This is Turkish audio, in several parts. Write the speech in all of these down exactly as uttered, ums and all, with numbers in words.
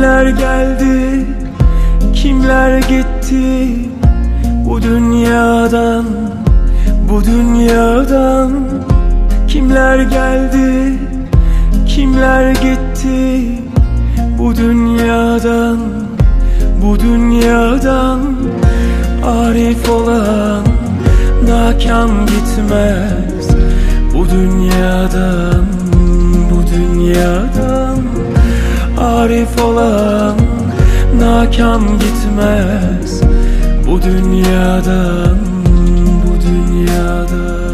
Kimler geldi, kimler gitti bu dünyadan, bu dünyadan. Kimler geldi, kimler gitti bu dünyadan, bu dünyadan. Arif olan nakam gitmez bu dünyadan, bu dünyadan. Arif olan nakam gitmez bu dünyadan, bu dünyadan.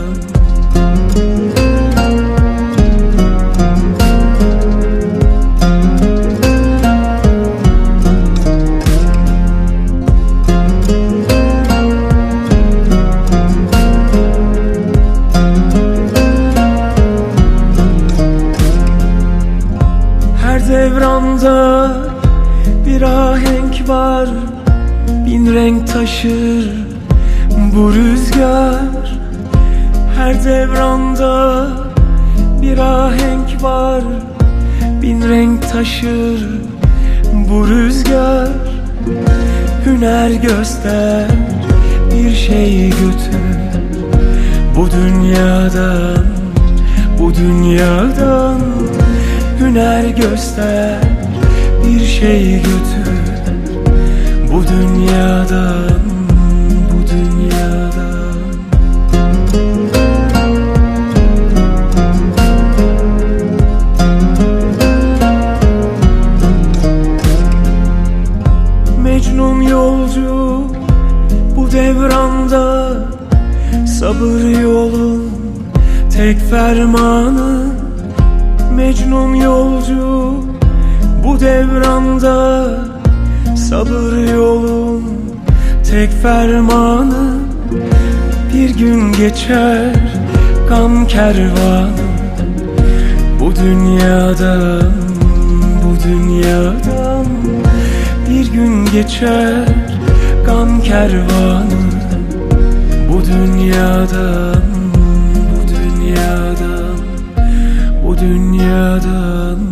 Her devranda bir ahenk var, bin renk taşır bu rüzgar. Her devranda bir ahenk var, bin renk taşır bu rüzgar. Hüner göster, bir şey götür bu dünyadan, bu dünyadan. Hüner göster, bir şey götür bu dünyadan, bu dünyadan. Mecnun yolcu bu devranda, sabır yolun tek fermanı. Mecnun yolcu bu devranda, sabır yolun tek fermanı. Bir gün geçer gam kervanı bu dünyadan, bu dünyadan. Bir gün geçer gam kervanı bu dünyadan, bu dünyadan, bu dünyadan.